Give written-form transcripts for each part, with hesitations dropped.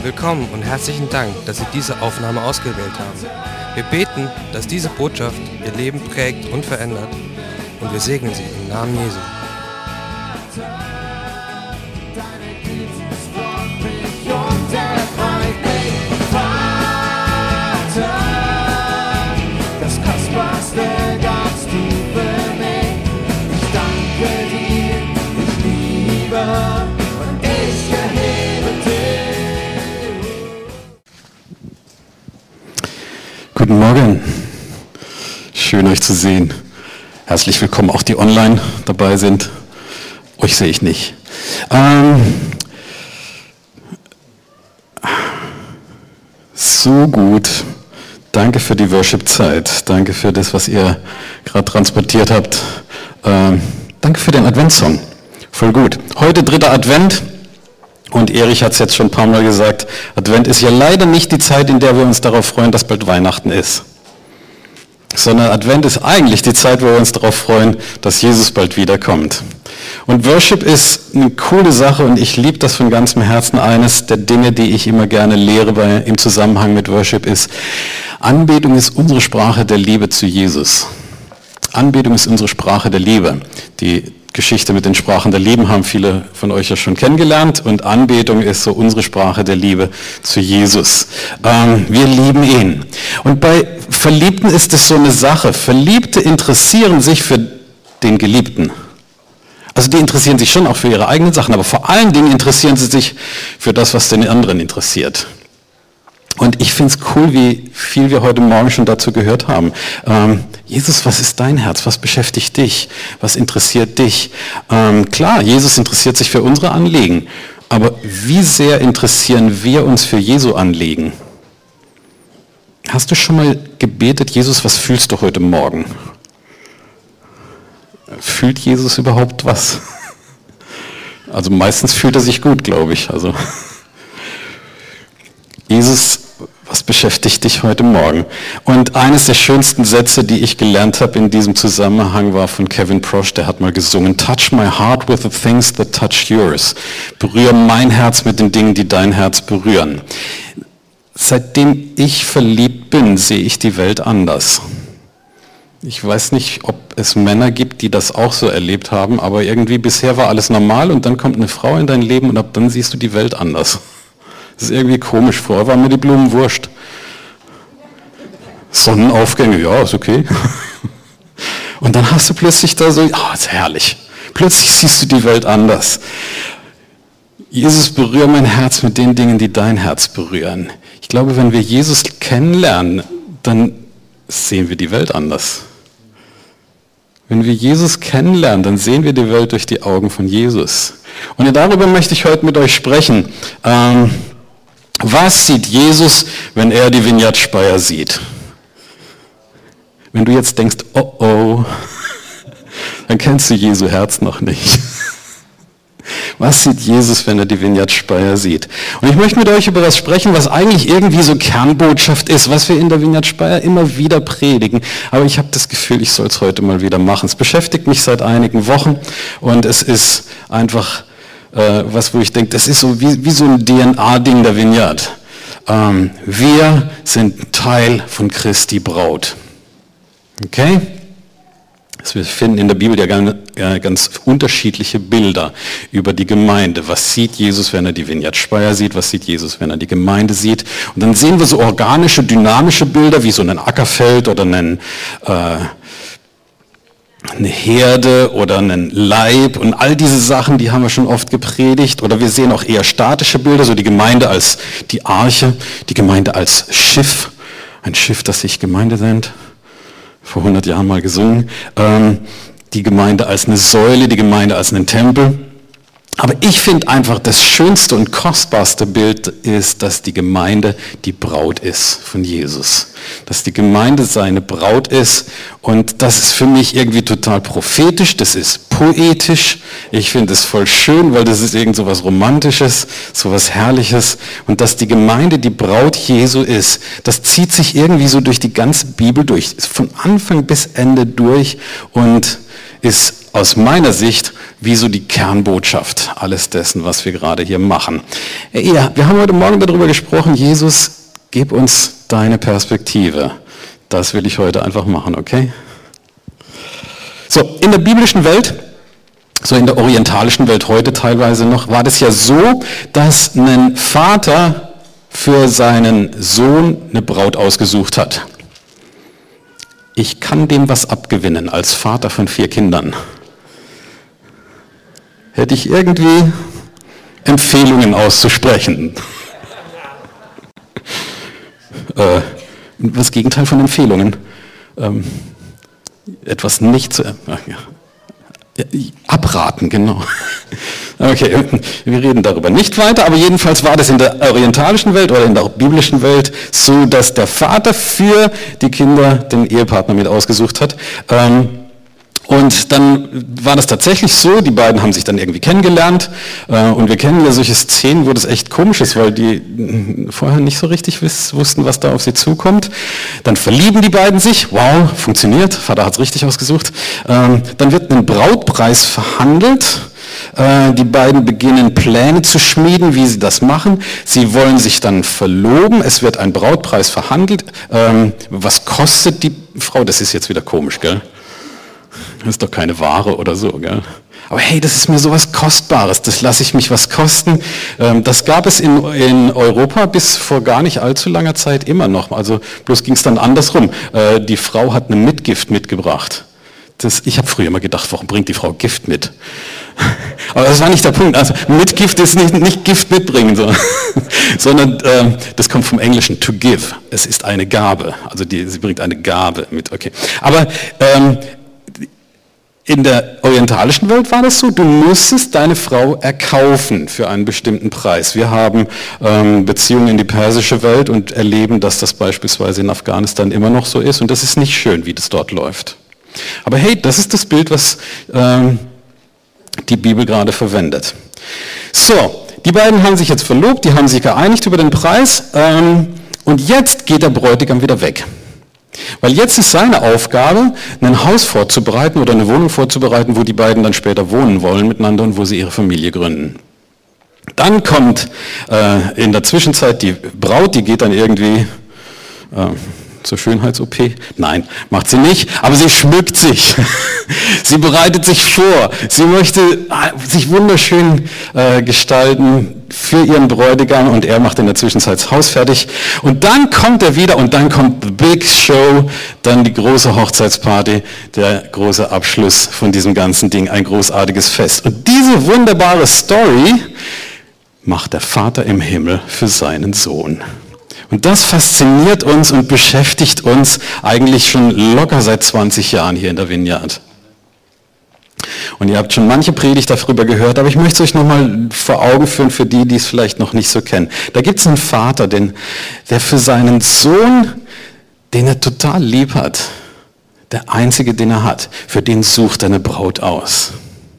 Willkommen und herzlichen Dank, dass Sie diese Aufnahme ausgewählt haben. Wir beten, dass diese Botschaft Ihr Leben prägt und verändert, und wir segnen Sie im Namen Jesu. Das Kostbarste ganz tief für mich. Ich danke dir, ich liebe und ich erhebe dich. Guten Morgen, schön euch zu sehen. Herzlich willkommen, auch die online dabei sind. Euch sehe ich nicht. So gut. Danke für die Worship-Zeit. Danke für das, was ihr gerade transportiert habt. Danke für den Adventssong. Voll gut. Heute 3. Advent. Und Erich hat es jetzt schon ein paar Mal gesagt, Advent ist ja leider nicht die Zeit, in der wir uns darauf freuen, dass bald Weihnachten ist. Sondern Advent ist eigentlich die Zeit, wo wir uns darauf freuen, dass Jesus bald wiederkommt. Und Worship ist eine coole Sache und ich liebe das von ganzem Herzen. Eines der Dinge, die ich immer gerne lehre im Zusammenhang mit Worship ist, Anbetung ist unsere Sprache der Liebe zu Jesus. Anbetung ist unsere Sprache der Liebe. Die Geschichte mit den Sprachen der Liebe haben viele von euch ja schon kennengelernt und Anbetung ist so unsere Sprache der Liebe zu Jesus. Wir lieben ihn. Und bei Verliebten ist es so eine Sache. Verliebte interessieren sich für den Geliebten. Also die interessieren sich schon auch für ihre eigenen Sachen, aber vor allen Dingen interessieren sie sich für das, was den anderen interessiert. Und ich finde es cool, wie viel wir heute Morgen schon dazu gehört haben. Jesus, was ist dein Herz? Was beschäftigt dich? Was interessiert dich? Klar, Jesus interessiert sich für unsere Anliegen. Aber wie sehr interessieren wir uns für Jesu Anliegen? Hast du schon mal gebetet, Jesus, was fühlst du heute Morgen? Fühlt Jesus überhaupt was? Also meistens fühlt er sich gut, glaube ich. Also Jesus, was beschäftigt dich heute Morgen? Und eines der schönsten Sätze, die ich gelernt habe in diesem Zusammenhang, war von Kevin Prosch, der hat mal gesungen, Touch my heart with the things that touch yours. Berühre mein Herz mit den Dingen, die dein Herz berühren. Seitdem ich verliebt bin, sehe ich die Welt anders. Ich weiß nicht, ob es Männer gibt, die das auch so erlebt haben, aber irgendwie bisher war alles normal und dann kommt eine Frau in dein Leben und ab dann siehst du die Welt anders. Das ist irgendwie komisch. Vorher waren mir die Blumen wurscht. Sonnenaufgänge, ja, ist okay. Und dann hast du plötzlich da so, ist herrlich. Plötzlich siehst du die Welt anders. Jesus, berühre mein Herz mit den Dingen, die dein Herz berühren. Ich glaube, wenn wir Jesus kennenlernen, dann sehen wir die Welt anders. Wenn wir Jesus kennenlernen, dann sehen wir die Welt durch die Augen von Jesus. Und darüber möchte ich heute mit euch sprechen. Was sieht Jesus, wenn er die Vineyard Speyer sieht? Wenn du jetzt denkst, oh, dann kennst du Jesu Herz noch nicht. Was sieht Jesus, wenn er die Vineyard Speyer sieht? Und ich möchte mit euch über das sprechen, was eigentlich irgendwie so Kernbotschaft ist, was wir in der Vineyard Speyer immer wieder predigen. Aber ich habe das Gefühl, ich soll es heute mal wieder machen. Es beschäftigt mich seit einigen Wochen und es ist einfach wo ich denke, das ist so wie so ein DNA-Ding der Vineyard. Wir sind Teil von Christi Braut. Okay? Wir finden in der Bibel ja ganz unterschiedliche Bilder über die Gemeinde. Was sieht Jesus, wenn er die Vineyard Speyer sieht? Was sieht Jesus, wenn er die Gemeinde sieht? Und dann sehen wir so organische, dynamische Bilder, wie so ein Ackerfeld oder eine Herde oder einen Leib und all diese Sachen, die haben wir schon oft gepredigt. Oder wir sehen auch eher statische Bilder, so die Gemeinde als die Arche, die Gemeinde als Schiff, ein Schiff, das sich Gemeinde nennt, vor 100 Jahren mal gesungen, die Gemeinde als eine Säule, die Gemeinde als einen Tempel. Aber ich finde einfach, das schönste und kostbarste Bild ist, dass die Gemeinde die Braut ist von Jesus. Dass die Gemeinde seine Braut ist und das ist für mich irgendwie total prophetisch, das ist poetisch. Ich finde es voll schön, weil das ist irgend so was Romantisches, so was Herrliches. Und dass die Gemeinde die Braut Jesu ist, das zieht sich irgendwie so durch die ganze Bibel durch, von Anfang bis Ende durch und ist aus meiner Sicht wie so die Kernbotschaft alles dessen, was wir gerade hier machen. Ja, wir haben heute Morgen darüber gesprochen, Jesus, gib uns deine Perspektive. Das will ich heute einfach machen, okay? So, in der biblischen Welt, so in der orientalischen Welt heute teilweise noch, war das ja so, dass ein Vater für seinen Sohn eine Braut ausgesucht hat. Ich kann dem was abgewinnen als Vater von 4 Kindern. Hätte ich irgendwie Empfehlungen auszusprechen. Das Gegenteil von Empfehlungen. Etwas nicht zu... abraten, genau. Okay, wir reden darüber nicht weiter, aber jedenfalls war das in der orientalischen Welt oder in der biblischen Welt so, dass der Vater für die Kinder den Ehepartner mit ausgesucht hat. Und dann war das tatsächlich so, die beiden haben sich dann irgendwie kennengelernt und wir kennen ja solche Szenen, wo das echt komisch ist, weil die vorher nicht so richtig wussten, was da auf sie zukommt. Dann verlieben die beiden sich, wow, funktioniert, Vater hat es richtig ausgesucht. Dann wird ein Brautpreis verhandelt. Die beiden beginnen Pläne zu schmieden, wie sie das machen. Sie wollen sich dann verloben. Es wird ein Brautpreis verhandelt. Was kostet die Frau? Das ist jetzt wieder komisch, gell? Das ist doch keine Ware oder so, gell? Aber hey, das ist mir sowas Kostbares, das lasse ich mich was kosten. Das gab es in Europa bis vor gar nicht allzu langer Zeit immer noch. Also bloß ging es dann andersrum. Die Frau hat eine Mitgift mitgebracht. Ich habe früher immer gedacht, warum bringt die Frau Gift mit? Aber das war nicht der Punkt. Also Mitgift ist nicht Gift mitbringen, sondern das kommt vom Englischen to give. Es ist eine Gabe. Also sie bringt eine Gabe mit. Okay. Aber in der orientalischen Welt war das so, du musstest deine Frau erkaufen für einen bestimmten Preis. Wir haben Beziehungen in die persische Welt und erleben, dass das beispielsweise in Afghanistan immer noch so ist und das ist nicht schön, wie das dort läuft. Aber hey, das ist das Bild, was die Bibel gerade verwendet. So, die beiden haben sich jetzt verlobt, die haben sich geeinigt über den Preis und jetzt geht der Bräutigam wieder weg. Weil jetzt ist seine Aufgabe, ein Haus vorzubereiten oder eine Wohnung vorzubereiten, wo die beiden dann später wohnen wollen miteinander und wo sie ihre Familie gründen. Dann kommt in der Zwischenzeit die Braut, die geht dann irgendwie zur Schönheits-OP. Nein, macht sie nicht, aber sie schmückt sich. Sie bereitet sich vor. Sie möchte sich wunderschön gestalten für ihren Bräutigam und er macht in der Zwischenzeit das Haus fertig. Und dann kommt er wieder und dann kommt the big show, dann die große Hochzeitsparty, der große Abschluss von diesem ganzen Ding, ein großartiges Fest. Und diese wunderbare Story macht der Vater im Himmel für seinen Sohn. Und das fasziniert uns und beschäftigt uns eigentlich schon locker seit 20 Jahren hier in der Vineyard. Und ihr habt schon manche Predigt darüber gehört, aber ich möchte es euch nochmal vor Augen führen, für die, die es vielleicht noch nicht so kennen. Da gibt es einen Vater, der für seinen Sohn, den er total lieb hat, der einzige, den er hat, für den sucht er eine Braut aus.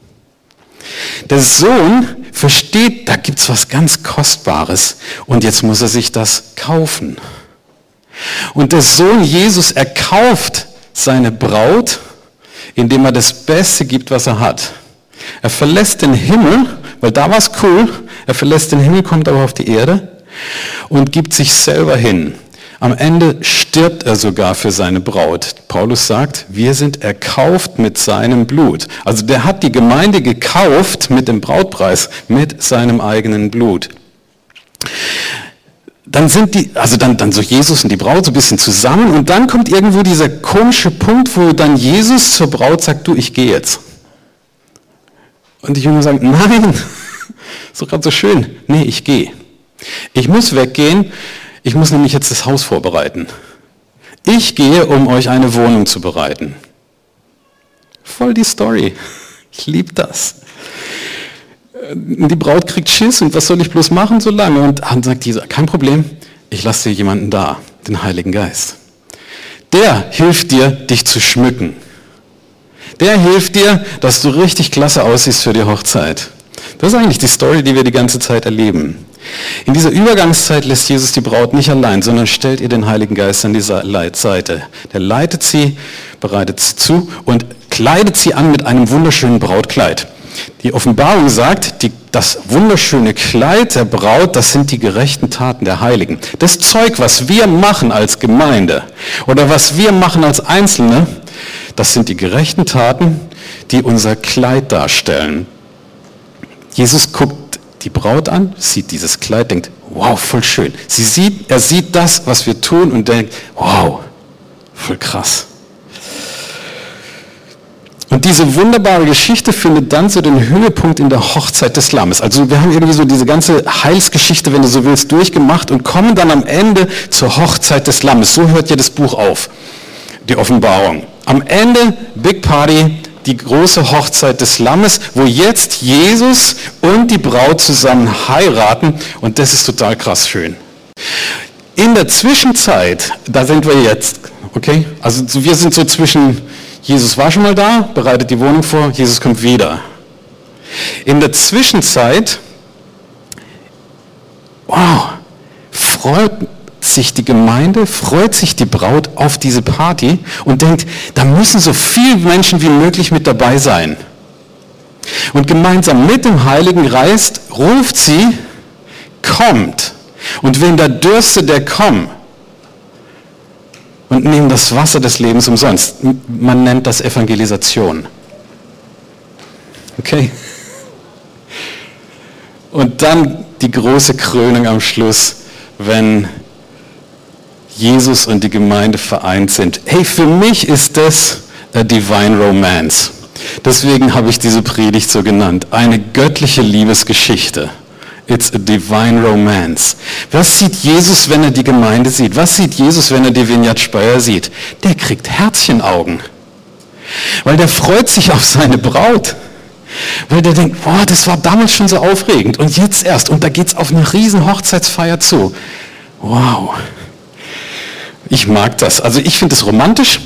Der Sohn versteht, da gibt es was ganz Kostbares und jetzt muss er sich das kaufen. Und der Sohn Jesus erkauft seine Braut, indem er das Beste gibt, was er hat. Er verlässt den Himmel, weil da war es cool, er verlässt den Himmel, kommt aber auf die Erde und gibt sich selber hin. Am Ende stirbt er sogar für seine Braut. Paulus sagt, wir sind erkauft mit seinem Blut. Also der hat die Gemeinde gekauft mit dem Brautpreis, mit seinem eigenen Blut. Dann sind dann so Jesus und die Braut so ein bisschen zusammen und dann kommt irgendwo dieser komische Punkt, wo dann Jesus zur Braut sagt, du, ich gehe jetzt. Und die Jünger sagen, nein, ist doch gerade so schön. Nee, ich gehe. Ich muss weggehen. Ich muss nämlich jetzt das Haus vorbereiten. Ich gehe, um euch eine Wohnung zu bereiten. Voll die Story. Ich liebe das. Die Braut kriegt Schiss und was soll ich bloß machen so lange? Und dann sagt dieser, kein Problem, ich lasse dir jemanden da, den Heiligen Geist. Der hilft dir, dich zu schmücken. Der hilft dir, dass du richtig klasse aussiehst für die Hochzeit. Das ist eigentlich die Story, die wir die ganze Zeit erleben. In dieser Übergangszeit lässt Jesus die Braut nicht allein, sondern stellt ihr den Heiligen Geist an die Seite. Der leitet sie, bereitet sie zu und kleidet sie an mit einem wunderschönen Brautkleid. Die Offenbarung sagt, das wunderschöne Kleid der Braut, das sind die gerechten Taten der Heiligen. Das Zeug, was wir machen als Gemeinde oder was wir machen als Einzelne, das sind die gerechten Taten, die unser Kleid darstellen. Jesus guckt die Braut an, sieht dieses Kleid, denkt, wow, voll schön. Er sieht das, was wir tun und denkt, wow, voll krass. Und diese wunderbare Geschichte findet dann so den Höhepunkt in der Hochzeit des Lammes. Also wir haben irgendwie so diese ganze Heilsgeschichte, wenn du so willst, durchgemacht und kommen dann am Ende zur Hochzeit des Lammes. So hört ja das Buch auf, die Offenbarung. Am Ende, Big Party, die große Hochzeit des Lammes, wo jetzt Jesus und die Braut zusammen heiraten und das ist total krass schön. In der Zwischenzeit, da sind wir jetzt, okay? Also wir sind so zwischen, Jesus war schon mal da, bereitet die Wohnung vor, Jesus kommt wieder. In der Zwischenzeit, wow, freut sich die Gemeinde, freut sich die Braut auf diese Party und denkt, da müssen so viele Menschen wie möglich mit dabei sein. Und gemeinsam mit dem Heiligen Geist ruft sie, kommt. Und wen da dürstet, der komm. Und nehmen das Wasser des Lebens umsonst. Man nennt das Evangelisation. Okay? Und dann die große Krönung am Schluss, wenn Jesus und die Gemeinde vereint sind. Hey, für mich ist das a divine romance. Deswegen habe ich diese Predigt so genannt. Eine göttliche Liebesgeschichte. It's a divine romance. Was sieht Jesus, wenn er die Gemeinde sieht? Was sieht Jesus, wenn er die Vineyard Speyer sieht? Der kriegt Herzchenaugen. Weil der freut sich auf seine Braut. Weil der denkt, boah, das war damals schon so aufregend. Und jetzt erst. Und da geht es auf eine riesen Hochzeitsfeier zu. Wow. Ich mag das. Also ich finde es romantisch.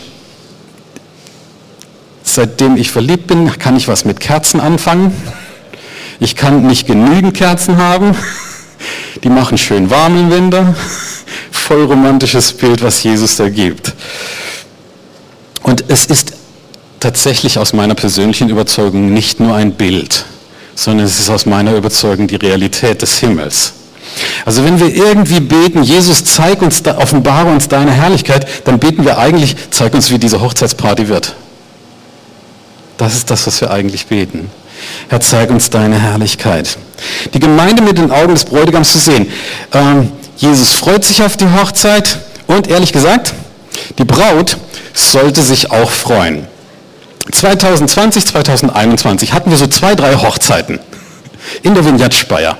Seitdem ich verliebt bin, kann ich was mit Kerzen anfangen. Ich kann nicht genügend Kerzen haben. Die machen schön warm im Winter. Voll romantisches Bild, was Jesus da gibt. Und es ist tatsächlich aus meiner persönlichen Überzeugung nicht nur ein Bild, sondern es ist aus meiner Überzeugung die Realität des Himmels. Also wenn wir irgendwie beten, Jesus, zeig uns, offenbare uns deine Herrlichkeit, dann beten wir eigentlich, zeig uns, wie diese Hochzeitsparty wird. Das ist das, was wir eigentlich beten. Herr, zeig uns deine Herrlichkeit. Die Gemeinde mit den Augen des Bräutigams zu sehen. Jesus freut sich auf die Hochzeit und ehrlich gesagt, die Braut sollte sich auch freuen. 2020, 2021 hatten wir so 2, 3 Hochzeiten in der Vineyard Speyer.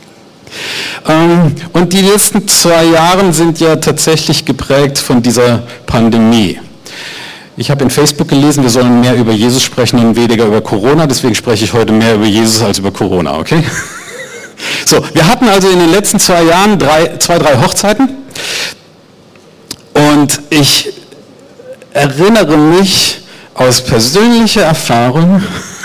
Und die letzten 2 Jahre sind ja tatsächlich geprägt von dieser Pandemie. Ich habe in Facebook gelesen, wir sollen mehr über Jesus sprechen und weniger über Corona, deswegen spreche ich heute mehr über Jesus als über Corona, okay? So, wir hatten also in den letzten 2 Jahren 2, 3 Hochzeiten und ich erinnere mich aus persönlicher Erfahrung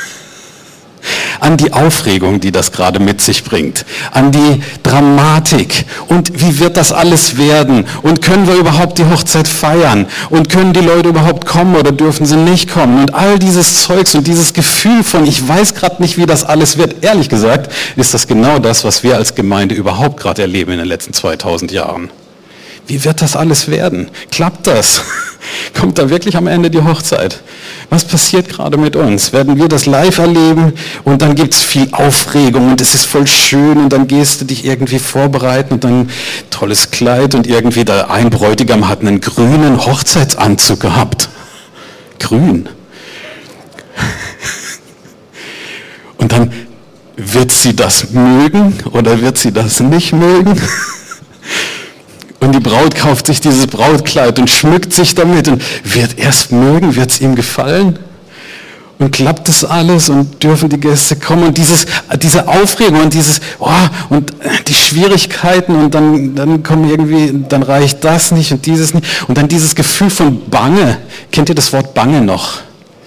an die Aufregung, die das gerade mit sich bringt, an die Dramatik und wie wird das alles werden und können wir überhaupt die Hochzeit feiern und können die Leute überhaupt kommen oder dürfen sie nicht kommen und all dieses Zeugs und dieses Gefühl von, ich weiß gerade nicht, wie das alles wird. Ehrlich gesagt ist das genau das, was wir als Gemeinde überhaupt gerade erleben in den letzten 2000 Jahren. Wie wird das alles werden? Klappt das? Kommt da wirklich am Ende die Hochzeit? Was passiert gerade mit uns? Werden wir das live erleben und dann gibt es viel Aufregung und es ist voll schön und dann gehst du dich irgendwie vorbereiten und dann tolles Kleid und irgendwie der ein Bräutigam hat einen grünen Hochzeitsanzug gehabt. Grün. Und dann wird sie das mögen oder wird sie das nicht mögen? Und die Braut kauft sich dieses Brautkleid und schmückt sich damit und wird erst mögen, wird es ihm gefallen? Und klappt das alles und dürfen die Gäste kommen und diese Aufregung und und die Schwierigkeiten und dann kommen irgendwie, dann reicht das nicht und dieses nicht und dann dieses Gefühl von Bange. Kennt ihr das Wort Bange noch?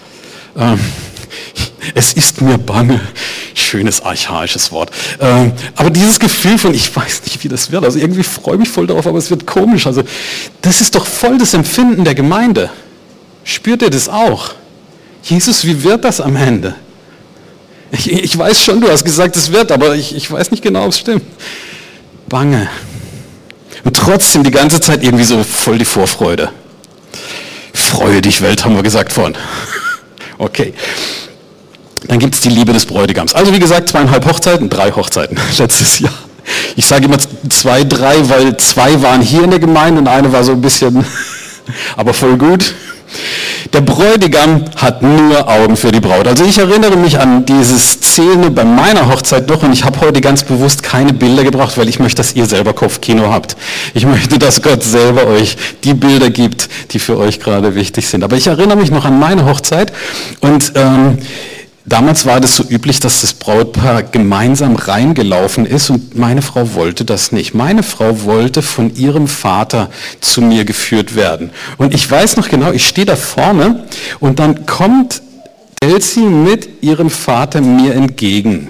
Es ist mir bange. Schönes archaisches Wort. Aber dieses Gefühl von, ich weiß nicht, wie das wird, also irgendwie freue ich mich voll darauf, aber es wird komisch. Also das ist doch voll das Empfinden der Gemeinde. Spürt ihr das auch? Jesus, wie wird das am Ende? Ich weiß schon, du hast gesagt, es wird, aber ich weiß nicht genau, ob es stimmt. Bange. Und trotzdem die ganze Zeit irgendwie so voll die Vorfreude. Freue dich, Welt, haben wir gesagt vorhin. Okay. Dann gibt es die Liebe des Bräutigams. Also wie gesagt, 2,5 Hochzeiten, 3 Hochzeiten letztes Jahr. Ich sage immer 2, 3, weil 2 waren hier in der Gemeinde und eine war so ein bisschen, aber voll gut. Der Bräutigam hat nur Augen für die Braut. Also ich erinnere mich an diese Szene bei meiner Hochzeit noch und ich habe heute ganz bewusst keine Bilder gebracht, weil ich möchte, dass ihr selber Kopfkino habt. Ich möchte, dass Gott selber euch die Bilder gibt, die für euch gerade wichtig sind. Aber ich erinnere mich noch an meine Hochzeit und damals war das so üblich, dass das Brautpaar gemeinsam reingelaufen ist und meine Frau wollte das nicht. Meine Frau wollte von ihrem Vater zu mir geführt werden. Und ich weiß noch genau, ich stehe da vorne und dann kommt Elsie mit ihrem Vater mir entgegen.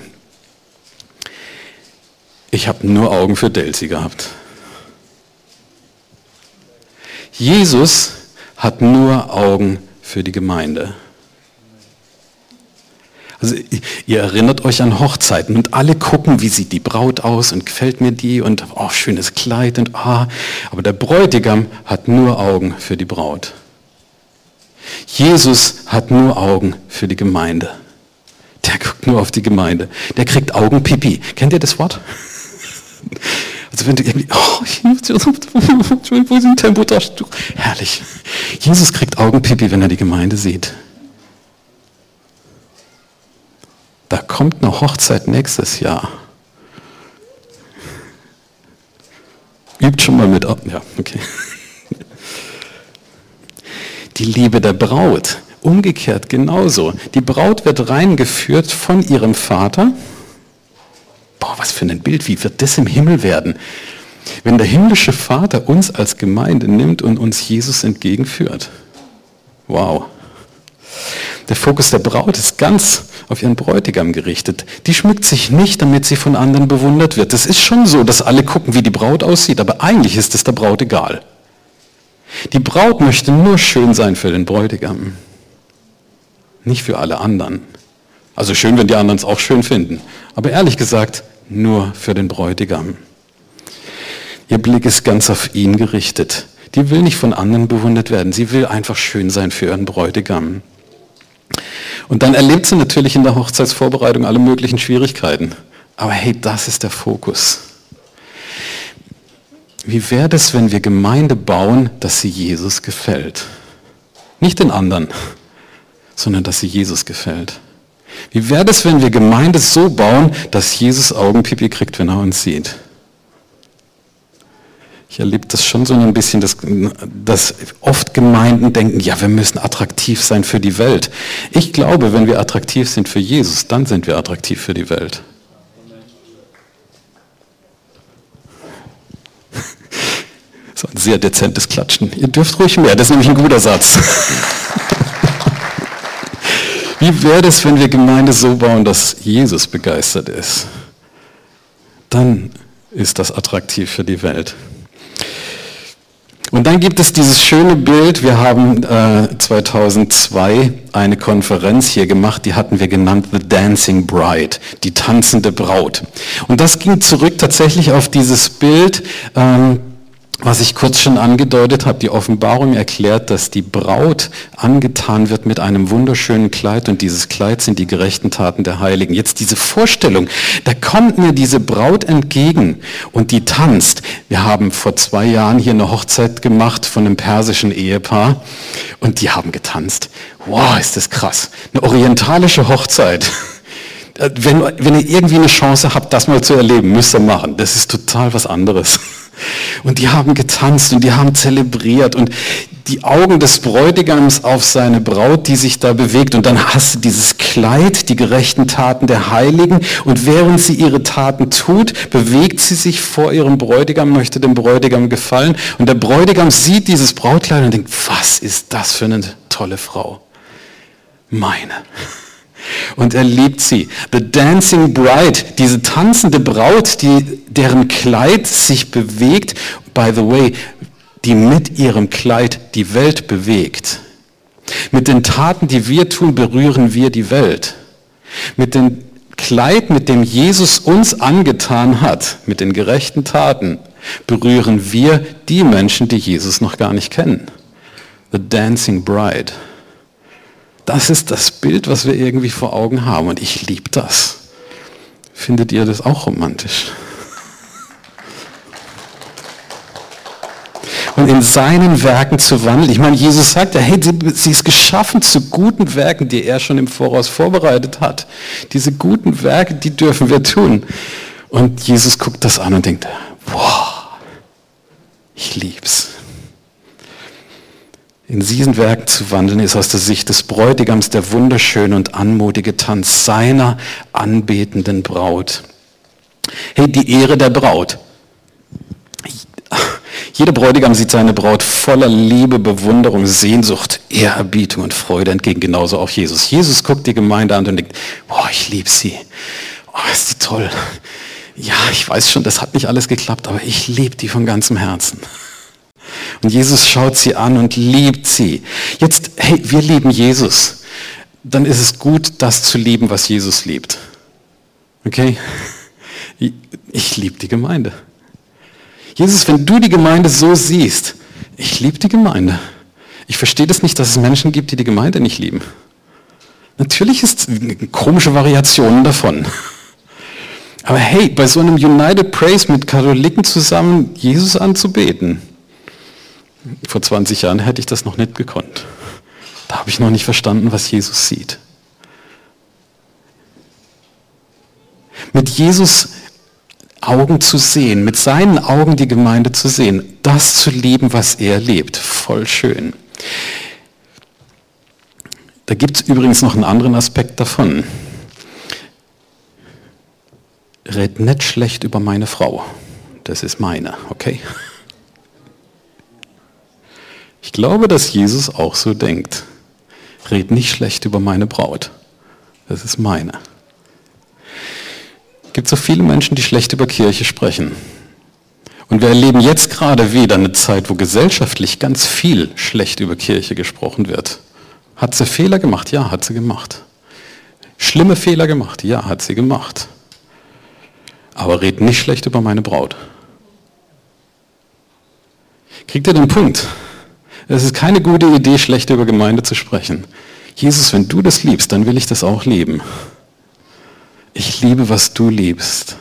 Ich habe nur Augen für Delsi gehabt. Jesus hat nur Augen für die Gemeinde. Also ihr erinnert euch an Hochzeiten und alle gucken, wie sieht die Braut aus und gefällt mir die und oh, schönes Kleid und aber der Bräutigam hat nur Augen für die Braut. Jesus hat nur Augen für die Gemeinde. Der guckt nur auf die Gemeinde. Der kriegt Augenpipi. Kennt ihr das Wort? Also wenn du irgendwie, wo ist ein Tempotaschentuch? Herrlich. Jesus kriegt Augenpipi, wenn er die Gemeinde sieht. Da kommt eine Hochzeit nächstes Jahr. Übt schon mal mit. Ja, okay. Die Liebe der Braut. Umgekehrt genauso. Die Braut wird reingeführt von ihrem Vater. Boah, was für ein Bild. Wie wird das im Himmel werden? Wenn der himmlische Vater uns als Gemeinde nimmt und uns Jesus entgegenführt. Wow. Der Fokus der Braut ist ganz auf ihren Bräutigam gerichtet. Die schmückt sich nicht, damit sie von anderen bewundert wird. Es ist schon so, dass alle gucken, wie die Braut aussieht, aber eigentlich ist es der Braut egal. Die Braut möchte nur schön sein für den Bräutigam, nicht für alle anderen. Also schön, wenn die anderen es auch schön finden, aber ehrlich gesagt, nur für den Bräutigam. Ihr Blick ist ganz auf ihn gerichtet. Die will nicht von anderen bewundert werden, sie will einfach schön sein für ihren Bräutigam. Und dann erlebt sie natürlich in der Hochzeitsvorbereitung alle möglichen Schwierigkeiten. Aber hey, das ist der Fokus. Wie wäre es, wenn wir Gemeinde bauen, dass sie Jesus gefällt? Nicht den anderen, sondern dass sie Jesus gefällt. Wie wäre es, wenn wir Gemeinde so bauen, dass Jesus Augenpipi kriegt, wenn er uns sieht? Ich erlebe das schon so ein bisschen, dass oft Gemeinden denken, ja, wir müssen attraktiv sein für die Welt. Ich glaube, wenn wir attraktiv sind für Jesus, dann sind wir attraktiv für die Welt. So ein sehr dezentes Klatschen. Ihr dürft ruhig mehr, das ist nämlich ein guter Satz. Wie wäre es, wenn wir Gemeinde so bauen, dass Jesus begeistert ist? Dann ist das attraktiv für die Welt. Und dann gibt es dieses schöne Bild, wir haben 2002 eine Konferenz hier gemacht, die hatten wir genannt The Dancing Bride, die tanzende Braut. Und das ging zurück tatsächlich auf dieses Bild, was ich kurz schon angedeutet habe. Die Offenbarung erklärt, dass die Braut angetan wird mit einem wunderschönen Kleid und dieses Kleid sind die gerechten Taten der Heiligen. Jetzt diese Vorstellung, da kommt mir diese Braut entgegen und die tanzt. Wir haben vor 2 Jahren hier eine Hochzeit gemacht von einem persischen Ehepaar und die haben getanzt. Wow, ist das krass. Eine orientalische Hochzeit. Wenn ihr irgendwie eine Chance habt, das mal zu erleben, müsst ihr machen. Das ist total was anderes. Und die haben getanzt und die haben zelebriert und die Augen des Bräutigams auf seine Braut, die sich da bewegt. Und dann hast du dieses Kleid, die gerechten Taten der Heiligen. Und während sie ihre Taten tut, bewegt sie sich vor ihrem Bräutigam, möchte dem Bräutigam gefallen. Und der Bräutigam sieht dieses Brautkleid und denkt, was ist das für eine tolle Frau? Meine. Und er liebt sie. The Dancing Bride, diese tanzende Braut, deren Kleid sich bewegt, by the way, die mit ihrem Kleid die Welt bewegt. Mit den Taten, die wir tun, berühren wir die Welt. Mit dem Kleid, mit dem Jesus uns angetan hat, mit den gerechten Taten, berühren wir die Menschen, die Jesus noch gar nicht kennen. The Dancing Bride. Das ist das Bild, was wir irgendwie vor Augen haben. Und ich liebe das. Findet ihr das auch romantisch? Und in seinen Werken zu wandeln. Ich meine, Jesus sagt ja, hey, sie ist geschaffen zu guten Werken, die er schon im Voraus vorbereitet hat. Diese guten Werke, die dürfen wir tun. Und Jesus guckt das an und denkt, wow, ich lieb's. In diesen Werken zu wandeln ist aus der Sicht des Bräutigams der wunderschöne und anmutige Tanz seiner anbetenden Braut. Hey, die Ehre der Braut. Jeder Bräutigam sieht seine Braut voller Liebe, Bewunderung, Sehnsucht, Ehrerbietung und Freude entgegen. Genauso auch Jesus. Jesus guckt die Gemeinde an und denkt, boah, ich liebe sie. Oh, ist die toll. Ja, ich weiß schon, das hat nicht alles geklappt, aber ich liebe die von ganzem Herzen. Und Jesus schaut sie an und liebt sie. Jetzt, hey, wir lieben Jesus. Dann ist es gut, das zu lieben, was Jesus liebt. Okay? Ich liebe die Gemeinde. Jesus, wenn du die Gemeinde so siehst, ich liebe die Gemeinde. Ich verstehe das nicht, dass es Menschen gibt, die die Gemeinde nicht lieben. Natürlich ist es komische Variationen davon. Aber hey, bei so einem United Praise mit Katholiken zusammen Jesus anzubeten, vor 20 Jahren hätte ich das noch nicht gekonnt. Da habe ich noch nicht verstanden, was Jesus sieht. Mit Jesus Augen zu sehen, mit seinen Augen die Gemeinde zu sehen, das zu lieben, was er lebt. Voll schön. Da gibt es übrigens noch einen anderen Aspekt davon. Red nicht schlecht über meine Frau. Das ist meine, okay? Ich glaube, dass Jesus auch so denkt. Red nicht schlecht über meine Braut. Das ist meine. Es gibt so viele Menschen, die schlecht über Kirche sprechen. Und wir erleben jetzt gerade wieder eine Zeit, wo gesellschaftlich ganz viel schlecht über Kirche gesprochen wird. Hat sie Fehler gemacht? Ja, hat sie gemacht. Schlimme Fehler gemacht? Ja, hat sie gemacht. Aber red nicht schlecht über meine Braut. Kriegt ihr den Punkt? Es ist keine gute Idee, schlecht über Gemeinde zu sprechen. Jesus, wenn du das liebst, dann will ich das auch lieben. Ich liebe, was du liebst.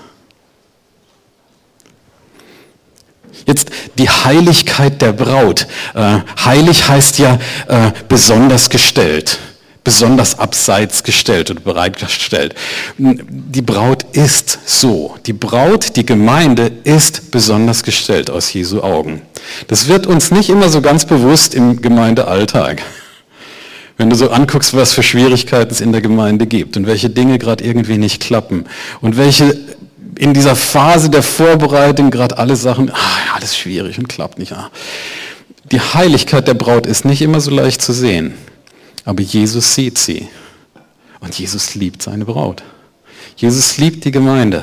Jetzt die Heiligkeit der Braut. Heilig heißt ja besonders gestellt, besonders abseits gestellt oder bereitgestellt. Die Braut ist so. Die Braut, die Gemeinde ist besonders gestellt aus Jesu Augen. Das wird uns nicht immer so ganz bewusst im Gemeindealltag. Wenn du so anguckst, was für Schwierigkeiten es in der Gemeinde gibt und welche Dinge gerade irgendwie nicht klappen und welche in dieser Phase der Vorbereitung gerade alle Sachen, alles schwierig und klappt nicht. Die Heiligkeit der Braut ist nicht immer so leicht zu sehen, aber Jesus sieht sie und Jesus liebt seine Braut. Jesus liebt die Gemeinde.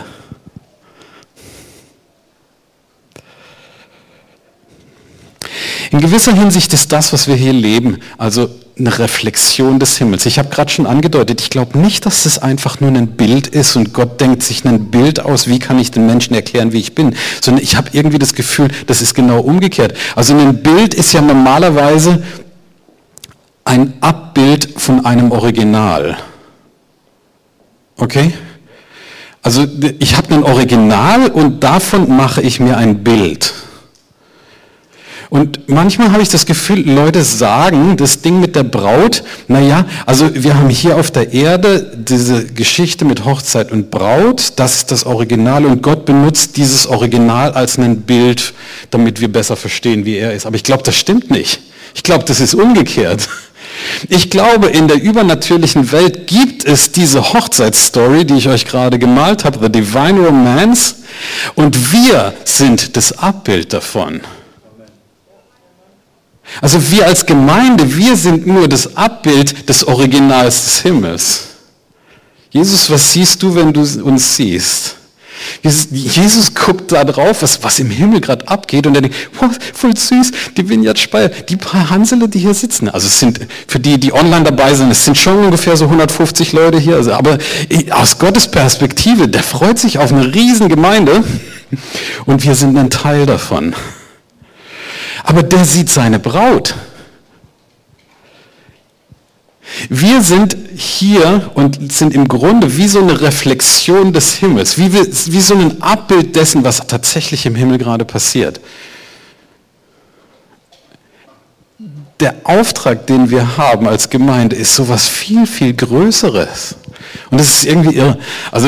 In gewisser Hinsicht ist das, was wir hier leben, also eine Reflexion des Himmels. Ich habe gerade schon angedeutet, ich glaube nicht, dass es einfach nur ein Bild ist und Gott denkt sich ein Bild aus, wie kann ich den Menschen erklären, wie ich bin, sondern ich habe irgendwie das Gefühl, das ist genau umgekehrt. Also ein Bild ist ja normalerweise ein Abbild von einem Original. Okay? Also ich habe ein Original und davon mache ich mir ein Bild. Und manchmal habe ich das Gefühl, Leute sagen, das Ding mit der Braut, naja, also wir haben hier auf der Erde diese Geschichte mit Hochzeit und Braut, das ist das Original und Gott benutzt dieses Original als ein Bild, damit wir besser verstehen, wie er ist. Aber ich glaube, das stimmt nicht. Ich glaube, das ist umgekehrt. Ich glaube, in der übernatürlichen Welt gibt es diese Hochzeitsstory, die ich euch gerade gemalt habe, The Divine Romance, und wir sind das Abbild davon. Also wir als Gemeinde, wir sind nur das Abbild des Originals des Himmels. Jesus, was siehst du, wenn du uns siehst? Jesus guckt da drauf, was im Himmel gerade abgeht, und er denkt, wow, voll süß, die Vineyard Speyer, die paar Hansele, die hier sitzen. Also es sind, für die online dabei sind, es sind schon ungefähr so 150 Leute hier. Also, aber aus Gottes Perspektive, der freut sich auf eine riesen Gemeinde und wir sind ein Teil davon. Aber der sieht seine Braut. Wir sind hier und sind im Grunde wie so eine Reflexion des Himmels, wie so ein Abbild dessen, was tatsächlich im Himmel gerade passiert. Der Auftrag, den wir haben als Gemeinde, ist sowas viel, viel Größeres. Und das ist irgendwie irre. Also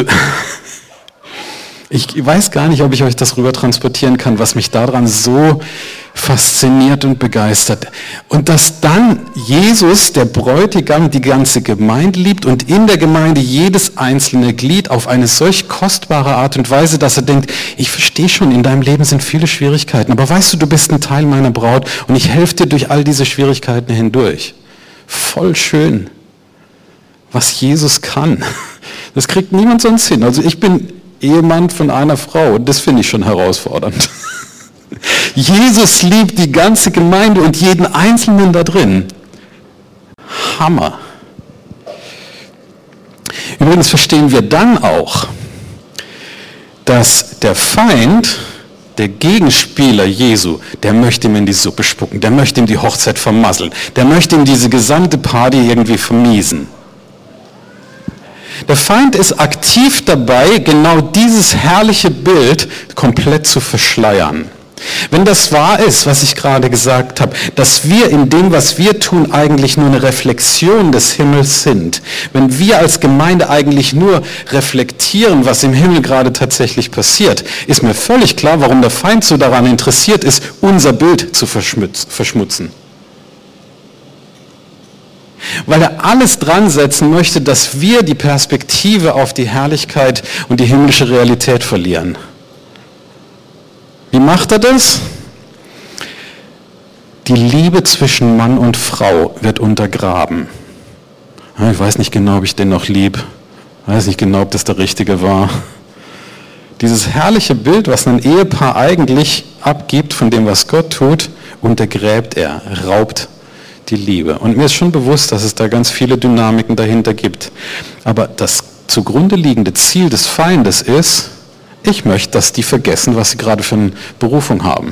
ich weiß gar nicht, ob ich euch das rüber transportieren kann, was mich daran so fasziniert und begeistert. Und dass dann Jesus, der Bräutigam, die ganze Gemeinde liebt und in der Gemeinde jedes einzelne Glied auf eine solch kostbare Art und Weise, dass er denkt, ich verstehe schon, in deinem Leben sind viele Schwierigkeiten, aber weißt du, du bist ein Teil meiner Braut und ich helfe dir durch all diese Schwierigkeiten hindurch. Voll schön, was Jesus kann. Das kriegt niemand sonst hin. Also ich bin Ehemann von einer Frau und das finde ich schon herausfordernd. Jesus liebt die ganze Gemeinde und jeden Einzelnen da drin. Hammer. Übrigens verstehen wir dann auch, dass der Feind, der Gegenspieler Jesu, der möchte ihm in die Suppe spucken, der möchte ihm die Hochzeit vermasseln, der möchte ihm diese gesamte Party irgendwie vermiesen. Der Feind ist aktiv dabei, genau dieses herrliche Bild komplett zu verschleiern. Wenn das wahr ist, was ich gerade gesagt habe, dass wir in dem, was wir tun, eigentlich nur eine Reflexion des Himmels sind, wenn wir als Gemeinde eigentlich nur reflektieren, was im Himmel gerade tatsächlich passiert, ist mir völlig klar, warum der Feind so daran interessiert ist, unser Bild zu verschmutzen. Weil er alles dran setzen möchte, dass wir die Perspektive auf die Herrlichkeit und die himmlische Realität verlieren. Wie macht er das? Die Liebe zwischen Mann und Frau wird untergraben. Ich weiß nicht genau, ob ich den noch lieb. Ich weiß nicht genau, ob das der Richtige war. Dieses herrliche Bild, was ein Ehepaar eigentlich abgibt von dem, was Gott tut, untergräbt er, raubt die Liebe. Und mir ist schon bewusst, dass es da ganz viele Dynamiken dahinter gibt. Aber das zugrunde liegende Ziel des Feindes ist, ich möchte, dass die vergessen, was sie gerade für eine Berufung haben.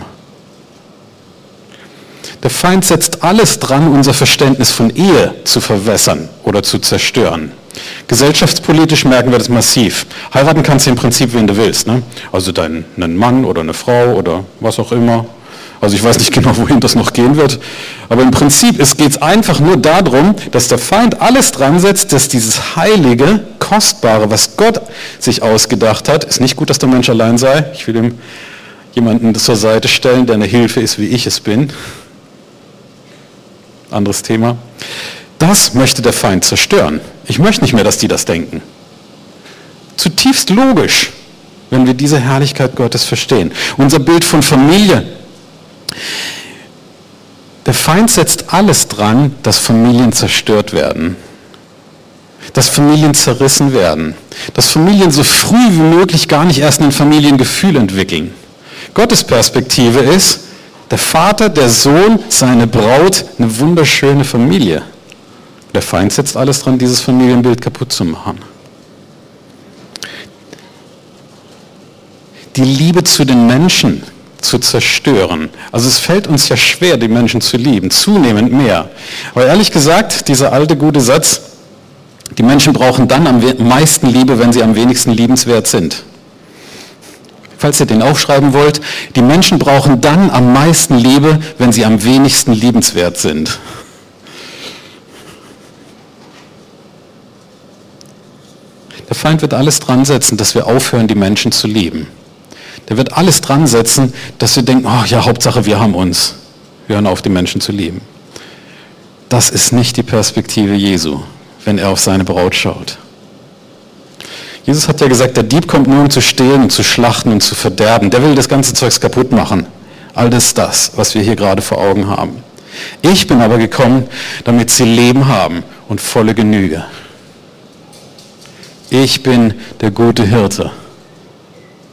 Der Feind setzt alles dran, unser Verständnis von Ehe zu verwässern oder zu zerstören. Gesellschaftspolitisch merken wir das massiv. Heiraten kannst du im Prinzip, wen du willst. Ne? Also einen Mann oder eine Frau oder was auch immer. Also ich weiß nicht genau, wohin das noch gehen wird. Aber im Prinzip geht es einfach nur darum, dass der Feind alles dran setzt, dass dieses Heilige, Kostbare, was Gott sich ausgedacht hat, ist nicht gut, dass der Mensch allein sei. Ich will ihm jemanden zur Seite stellen, der eine Hilfe ist, wie ich es bin. Anderes Thema. Das möchte der Feind zerstören. Ich möchte nicht mehr, dass die das denken. Zutiefst logisch, wenn wir diese Herrlichkeit Gottes verstehen. Unser Bild von Familie. Der Feind setzt alles dran, dass Familien zerstört werden, dass Familien zerrissen werden, dass Familien so früh wie möglich gar nicht erst ein Familiengefühl entwickeln. Gottes Perspektive ist, der Vater, der Sohn, seine Braut, eine wunderschöne Familie. Der Feind setzt alles dran, dieses Familienbild kaputt zu machen. Die Liebe zu den Menschen zu zerstören. Also es fällt uns ja schwer, die Menschen zu lieben, zunehmend mehr. Aber ehrlich gesagt, dieser alte gute Satz, die Menschen brauchen dann am meisten Liebe, wenn sie am wenigsten liebenswert sind. Falls ihr den aufschreiben wollt, die Menschen brauchen dann am meisten Liebe, wenn sie am wenigsten liebenswert sind. Der Feind wird alles dran setzen, dass wir aufhören, die Menschen zu lieben. Der wird alles dran setzen, dass wir denken, oh ja, Hauptsache wir haben uns. Wir hören auf, die Menschen zu lieben. Das ist nicht die Perspektive Jesu, wenn er auf seine Braut schaut. Jesus hat ja gesagt, der Dieb kommt nur, um zu stehlen und zu schlachten und zu verderben. Der will das ganze Zeugs kaputt machen. All das, was wir hier gerade vor Augen haben. Ich bin aber gekommen, damit sie Leben haben und volle Genüge. Ich bin der gute Hirte.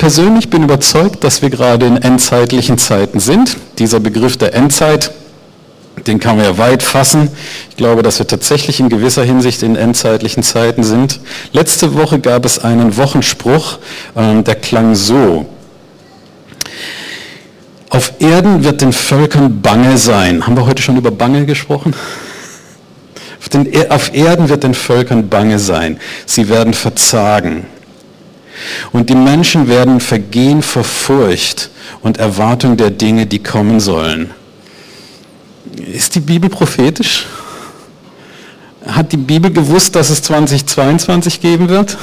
persönlich bin überzeugt, dass wir gerade in endzeitlichen Zeiten sind. Dieser Begriff der Endzeit, den kann man ja weit fassen. Ich glaube, dass wir tatsächlich in gewisser Hinsicht in endzeitlichen Zeiten sind. Letzte Woche gab es einen Wochenspruch, der klang so: Auf Erden wird den Völkern bange sein. Haben wir heute schon über Bange gesprochen? Auf Erden wird den Völkern bange sein. Sie werden verzagen. Und die Menschen werden vergehen vor Furcht und Erwartung der Dinge, die kommen sollen. Ist die Bibel prophetisch? Hat die Bibel gewusst, dass es 2022 geben wird?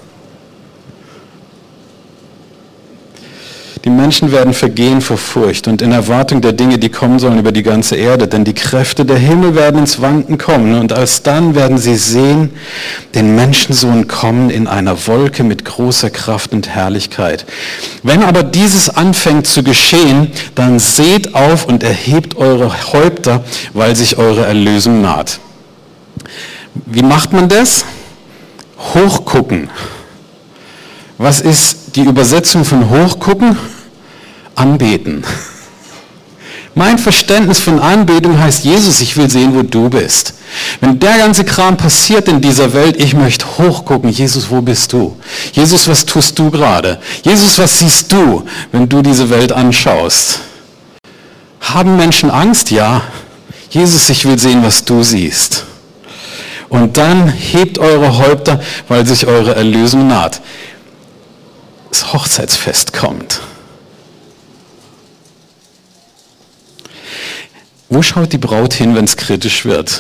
Die Menschen werden vergehen vor Furcht und in Erwartung der Dinge, die kommen sollen über die ganze Erde, denn die Kräfte der Himmel werden ins Wanken kommen und alsdann werden sie sehen, den Menschensohn kommen in einer Wolke mit großer Kraft und Herrlichkeit. Wenn aber dieses anfängt zu geschehen, dann seht auf und erhebt eure Häupter, weil sich eure Erlösung naht. Wie macht man das? Hochgucken. Was ist die Übersetzung von hochgucken? Anbeten. Mein Verständnis von Anbetung heißt, Jesus, ich will sehen, wo du bist. Wenn der ganze Kram passiert in dieser Welt, ich möchte hochgucken. Jesus, wo bist du? Jesus, was tust du gerade? Jesus, was siehst du, wenn du diese Welt anschaust? Haben Menschen Angst? Ja. Jesus, ich will sehen, was du siehst. Und dann hebt eure Häupter, weil sich eure Erlösung naht. Das Hochzeitsfest kommt. Wo schaut die Braut hin, wenn es kritisch wird?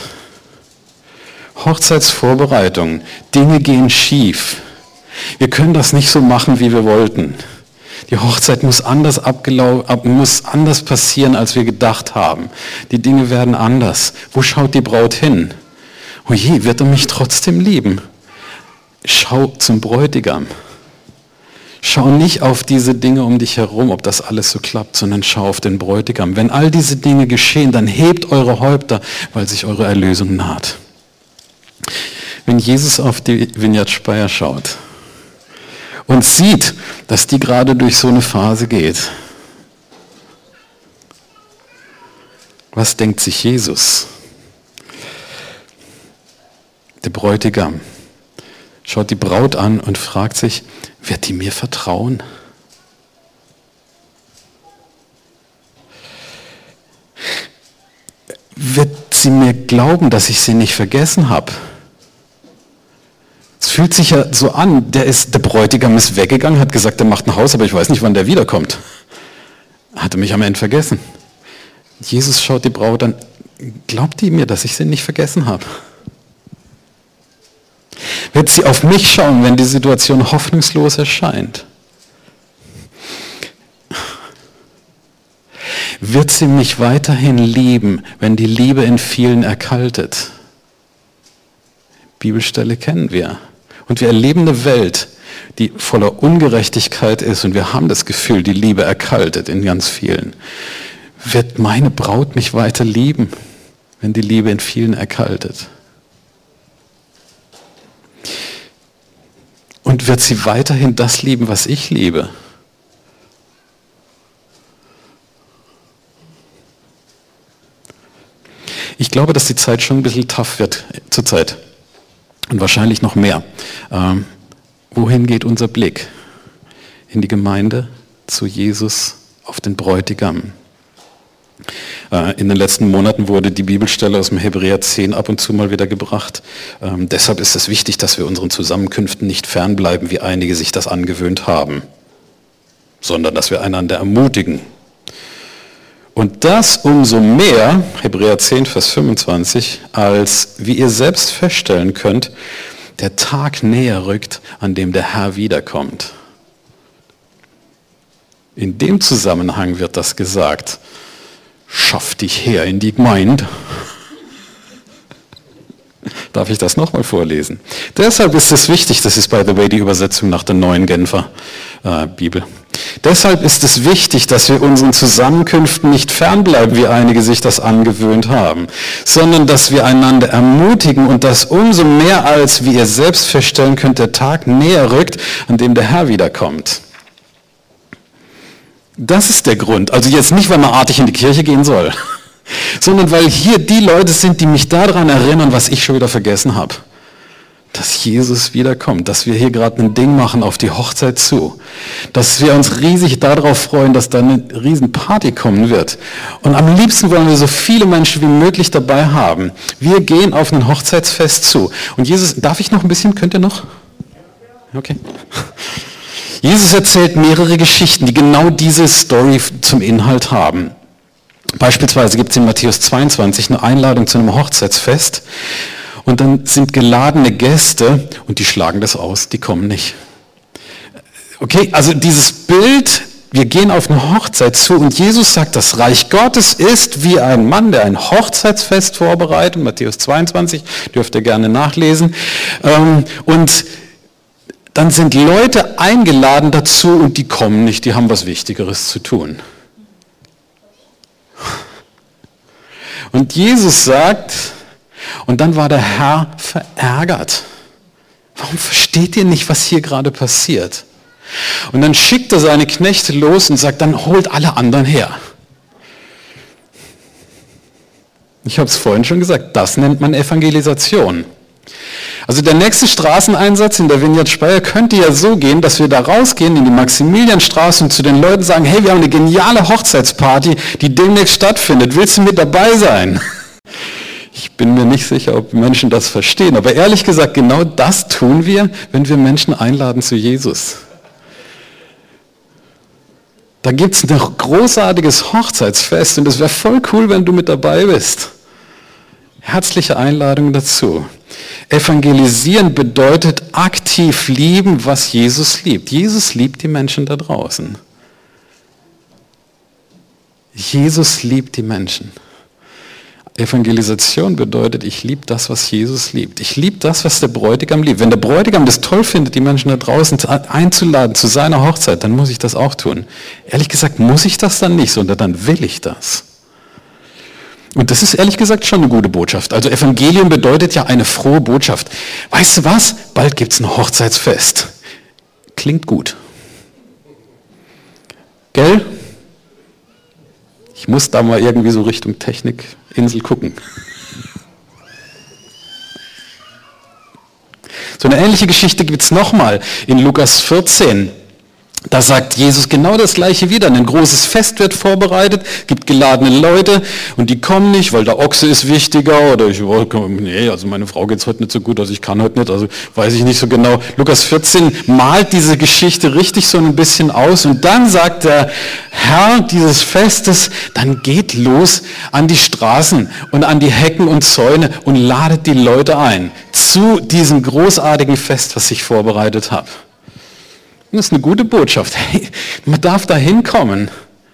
Hochzeitsvorbereitung. Dinge gehen schief. Wir können das nicht so machen, wie wir wollten. Die Hochzeit muss anders muss anders passieren, als wir gedacht haben. Die Dinge werden anders. Wo schaut die Braut hin? Oh je, wird er mich trotzdem lieben? Schau zum Bräutigam. Schau nicht auf diese Dinge um dich herum, ob das alles so klappt, sondern schau auf den Bräutigam. Wenn all diese Dinge geschehen, dann hebt eure Häupter, weil sich eure Erlösung naht. Wenn Jesus auf die Vineyard Speyer schaut und sieht, dass die gerade durch so eine Phase geht, was denkt sich Jesus? Der Bräutigam schaut die Braut an und fragt sich, wird die mir vertrauen? Wird sie mir glauben, dass ich sie nicht vergessen habe? Es fühlt sich ja so an, der Bräutigam ist weggegangen, hat gesagt, er macht ein Haus, aber ich weiß nicht, wann der wiederkommt. Hatte mich am Ende vergessen. Jesus schaut die Braut an, glaubt die mir, dass ich sie nicht vergessen habe? Wird sie auf mich schauen, wenn die Situation hoffnungslos erscheint? Wird sie mich weiterhin lieben, wenn die Liebe in vielen erkaltet? Bibelstelle kennen wir. Und wir erleben eine Welt, die voller Ungerechtigkeit ist und wir haben das Gefühl, die Liebe erkaltet in ganz vielen. Wird meine Braut mich weiter lieben, wenn die Liebe in vielen erkaltet? Und wird sie weiterhin das lieben, was ich liebe? Ich glaube, dass die Zeit schon ein bisschen tough wird zurzeit. Und wahrscheinlich noch mehr. Wohin geht unser Blick? In die Gemeinde, zu Jesus, auf den Bräutigam. In den letzten Monaten wurde die Bibelstelle aus dem Hebräer 10 ab und zu mal wieder gebracht. Deshalb ist es wichtig, dass wir unseren Zusammenkünften nicht fernbleiben, wie einige sich das angewöhnt haben, sondern dass wir einander ermutigen. Und das umso mehr, Hebräer 10, Vers 25, als, wie ihr selbst feststellen könnt, der Tag näher rückt, an dem der Herr wiederkommt. In dem Zusammenhang wird das gesagt. Schaff dich her in die Gemeinde. Darf ich das nochmal vorlesen? Deshalb ist es wichtig, das ist by the way die Übersetzung nach der neuen Genfer Bibel. Deshalb ist es wichtig, dass wir unseren Zusammenkünften nicht fernbleiben, wie einige sich das angewöhnt haben, sondern dass wir einander ermutigen und das umso mehr als, wie ihr selbst feststellen könnt, der Tag näher rückt, an dem der Herr wiederkommt. Das ist der Grund. Also jetzt nicht, weil man artig in die Kirche gehen soll, sondern weil hier die Leute sind, die mich daran erinnern, was ich schon wieder vergessen habe. Dass Jesus wiederkommt, dass wir hier gerade ein Ding machen auf die Hochzeit zu, dass wir uns riesig darauf freuen, dass da eine riesen Party kommen wird. Und am liebsten wollen wir so viele Menschen wie möglich dabei haben. Wir gehen auf ein Hochzeitsfest zu. Und Jesus, darf ich noch ein bisschen, könnt ihr noch? Okay. Jesus erzählt mehrere Geschichten, die genau diese Story zum Inhalt haben. Beispielsweise gibt es in Matthäus 22 eine Einladung zu einem Hochzeitsfest. Und dann sind geladene Gäste und die schlagen das aus, die kommen nicht. Okay, also dieses Bild, wir gehen auf eine Hochzeit zu und Jesus sagt, das Reich Gottes ist wie ein Mann, der ein Hochzeitsfest vorbereitet, Matthäus 22, dürft ihr gerne nachlesen. Und dann sind Leute eingeladen dazu und die kommen nicht, die haben was Wichtigeres zu tun. Und Jesus sagt, und dann war der Herr verärgert. Warum versteht ihr nicht, was hier gerade passiert? Und dann schickt er seine Knechte los und sagt, dann holt alle anderen her. Ich habe es vorhin schon gesagt, das nennt man Evangelisation. Also der nächste Straßeneinsatz in der Vineyard Speyer könnte ja so gehen, dass wir da rausgehen in die Maximilianstraße und zu den Leuten sagen, hey, wir haben eine geniale Hochzeitsparty, die demnächst stattfindet. Willst du mit dabei sein? Ich bin mir nicht sicher, ob Menschen das verstehen, aber ehrlich gesagt, genau das tun wir, wenn wir Menschen einladen zu Jesus. Da gibt es ein großartiges Hochzeitsfest und es wäre voll cool, wenn du mit dabei bist. Herzliche Einladung dazu. Evangelisieren bedeutet aktiv lieben, was Jesus liebt. Jesus liebt die Menschen da draußen. Jesus liebt die Menschen. Evangelisation bedeutet, ich liebe das, was Jesus liebt. Ich liebe das, was der Bräutigam liebt. Wenn der Bräutigam das toll findet, die Menschen da draußen einzuladen zu seiner Hochzeit, dann muss ich das auch tun. Ehrlich gesagt muss ich das dann nicht, sondern dann will ich das. Und das ist ehrlich gesagt schon eine gute Botschaft. Also Evangelium bedeutet ja eine frohe Botschaft. Weißt du was? Bald gibt es ein Hochzeitsfest. Klingt gut. Gell? Ich muss da mal irgendwie so Richtung Technikinsel gucken. So eine ähnliche Geschichte gibt es nochmal in Lukas 14. Da sagt Jesus genau das Gleiche wieder. Ein großes Fest wird vorbereitet, gibt geladene Leute und die kommen nicht, weil der Ochse ist wichtiger oder also meine Frau geht's heute nicht so gut, also ich kann heute nicht, also weiß ich nicht so genau. Lukas 14 malt diese Geschichte richtig so ein bisschen aus und dann sagt der Herr dieses Festes, dann geht los an die Straßen und an die Hecken und Zäune und ladet die Leute ein zu diesem großartigen Fest, was ich vorbereitet habe. Das ist eine gute Botschaft. Hey, man darf da hinkommen.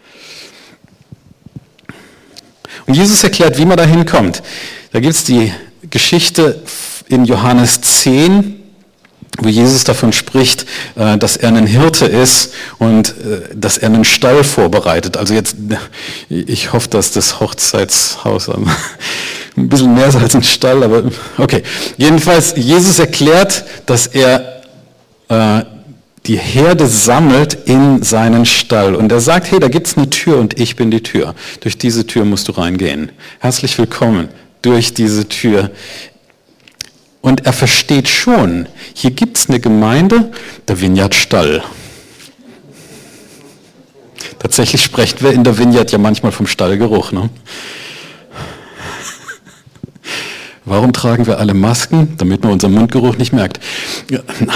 Und Jesus erklärt, wie man da hinkommt. Da gibt es die Geschichte in Johannes 10, wo Jesus davon spricht, dass er ein Hirte ist und dass er einen Stall vorbereitet. Also jetzt, ich hoffe, dass das Hochzeitshaus ein bisschen mehr ist als ein Stall, aber okay. Jedenfalls, Jesus erklärt, dass er die Herde sammelt in seinen Stall. Und er sagt, hey, da gibt es eine Tür und ich bin die Tür. Durch diese Tür musst du reingehen. Herzlich willkommen durch diese Tür. Und er versteht schon, hier gibt es eine Gemeinde, der Vineyard Stall. Tatsächlich sprechen wir in der Vineyard ja manchmal vom Stallgeruch. Ne? Warum tragen wir alle Masken? Damit man unseren Mundgeruch nicht merkt. Ja, nein.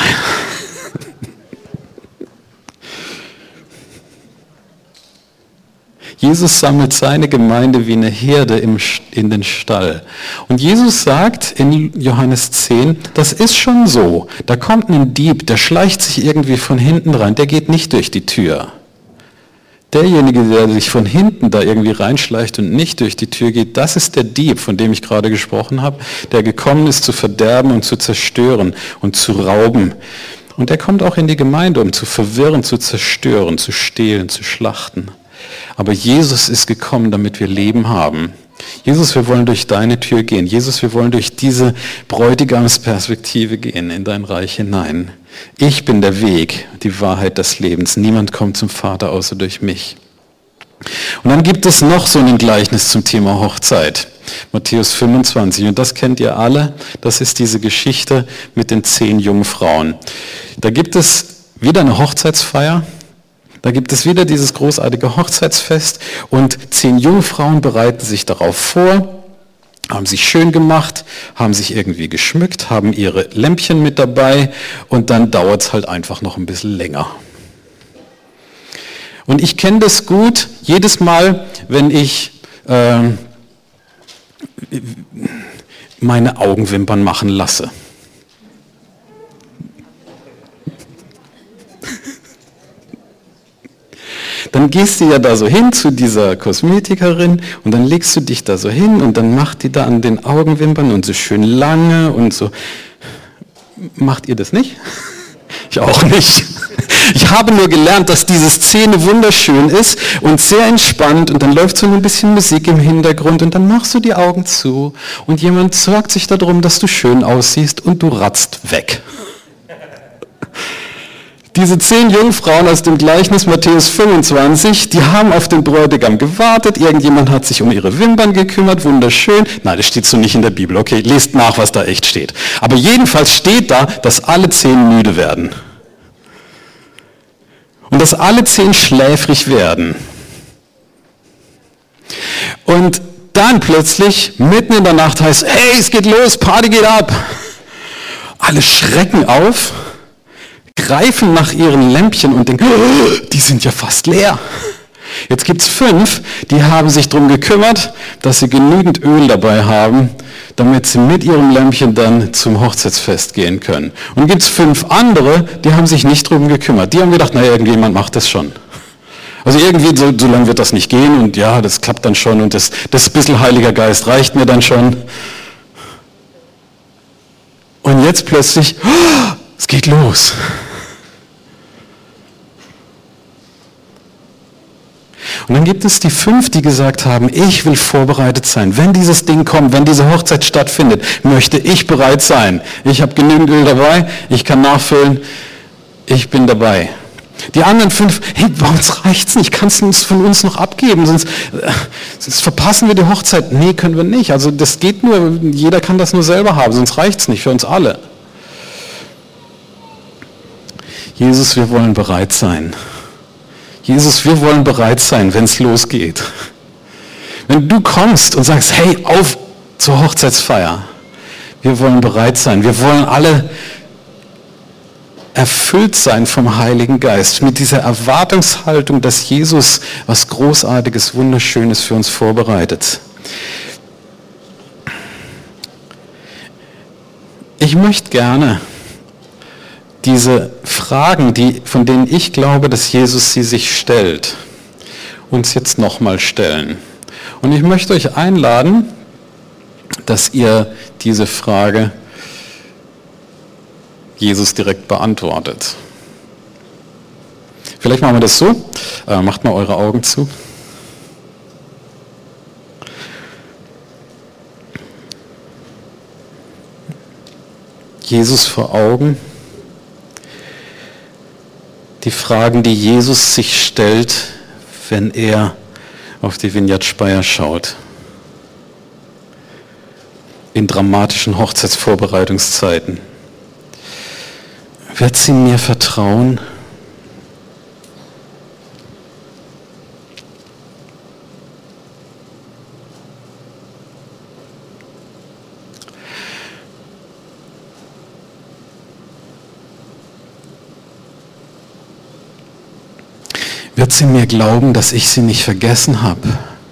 Jesus sammelt seine Gemeinde wie eine Herde in den Stall. Und Jesus sagt in Johannes 10, das ist schon so. Da kommt ein Dieb, der schleicht sich irgendwie von hinten rein, der geht nicht durch die Tür. Derjenige, der sich von hinten da irgendwie reinschleicht und nicht durch die Tür geht, das ist der Dieb, von dem ich gerade gesprochen habe, der gekommen ist, zu verderben und zu zerstören und zu rauben. Und er kommt auch in die Gemeinde, um zu verwirren, zu zerstören, zu stehlen, zu schlachten. Aber Jesus ist gekommen, damit wir Leben haben. Jesus, wir wollen durch deine Tür gehen. Jesus, wir wollen durch diese Bräutigamsperspektive gehen in dein Reich hinein. Ich bin der Weg, die Wahrheit des Lebens. Niemand kommt zum Vater außer durch mich. Und dann gibt es noch so ein Gleichnis zum Thema Hochzeit. Matthäus 25. Und das kennt ihr alle. Das ist diese Geschichte mit den 10 Jungfrauen. Da gibt es wieder eine Hochzeitsfeier. Da gibt es wieder dieses großartige Hochzeitsfest. Und 10 Jungfrauen bereiten sich darauf vor, haben sich schön gemacht, haben sich irgendwie geschmückt, haben ihre Lämpchen mit dabei. Und dann dauert es halt einfach noch ein bisschen länger. Und ich kenne das gut, jedes Mal, wenn ich meine Augenwimpern machen lasse. Dann gehst du ja da so hin zu dieser Kosmetikerin und dann legst du dich da so hin und dann macht die da an den Augenwimpern und so schön lange und so. Macht ihr das nicht? Ich auch nicht. Ich habe nur gelernt, dass diese Szene wunderschön ist und sehr entspannt und dann läuft so ein bisschen Musik im Hintergrund und dann machst du die Augen zu und jemand sorgt sich darum, dass du schön aussiehst und du ratzt weg. Diese 10 Jungfrauen aus dem Gleichnis Matthäus 25, die haben auf den Bräutigam gewartet, irgendjemand hat sich um ihre Wimpern gekümmert, wunderschön. Nein, das steht so nicht in der Bibel, okay, lest nach, was da echt steht. Aber jedenfalls steht da, dass alle 10 müde werden. Und dass alle 10 schläfrig werden. Und dann plötzlich, mitten in der Nacht heißt, hey, es geht los, Party geht ab. Alle schrecken auf, greifen nach ihren Lämpchen und denken, oh, die sind ja fast leer. Jetzt gibt es 5, die haben sich darum gekümmert, dass sie genügend Öl dabei haben, damit sie mit ihrem Lämpchen dann zum Hochzeitsfest gehen können. Und gibt es 5 andere, die haben sich nicht darum gekümmert. Die haben gedacht, naja, irgendjemand macht das schon. Also irgendwie, so lange wird das nicht gehen und ja, das klappt dann schon und das bisschen Heiliger Geist reicht mir dann schon. Und jetzt plötzlich, oh, es geht los. Und dann gibt es die 5, die gesagt haben, ich will vorbereitet sein. Wenn dieses Ding kommt, wenn diese Hochzeit stattfindet, möchte ich bereit sein. Ich habe genügend Öl dabei, ich kann nachfüllen, ich bin dabei. Die anderen 5, hey, bei uns reicht's nicht, kannst du es von uns noch abgeben, sonst verpassen wir die Hochzeit. Nee, können wir nicht. Also das geht nur, jeder kann das nur selber haben, sonst reicht's nicht für uns alle. Jesus, wir wollen bereit sein. Jesus, wir wollen bereit sein, wenn es losgeht. Wenn du kommst und sagst, hey, auf zur Hochzeitsfeier. Wir wollen bereit sein. Wir wollen alle erfüllt sein vom Heiligen Geist. Mit dieser Erwartungshaltung, dass Jesus was Großartiges, Wunderschönes für uns vorbereitet. Ich möchte gerne diese Fragen, von denen ich glaube, dass Jesus sie sich stellt, uns jetzt nochmal stellen. Und ich möchte euch einladen, dass ihr diese Frage Jesus direkt beantwortet. Vielleicht machen wir das so. Macht mal eure Augen zu. Jesus vor Augen. Die Fragen, die Jesus sich stellt, wenn er auf die Vineyard Speyer schaut. In dramatischen Hochzeitsvorbereitungszeiten. Wird sie mir vertrauen? Wird sie mir glauben, dass ich sie nicht vergessen habe?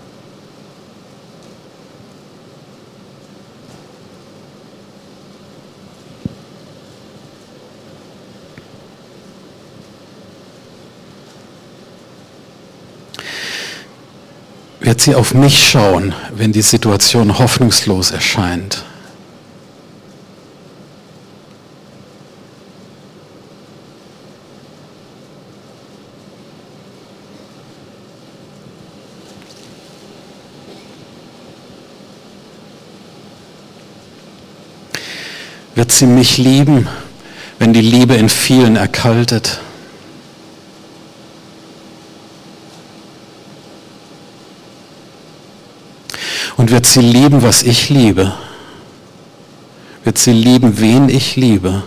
Wird sie auf mich schauen, wenn die Situation hoffnungslos erscheint? Wird sie mich lieben, wenn die Liebe in vielen erkaltet. Und wird sie lieben, was ich liebe? Wird sie lieben, wen ich liebe?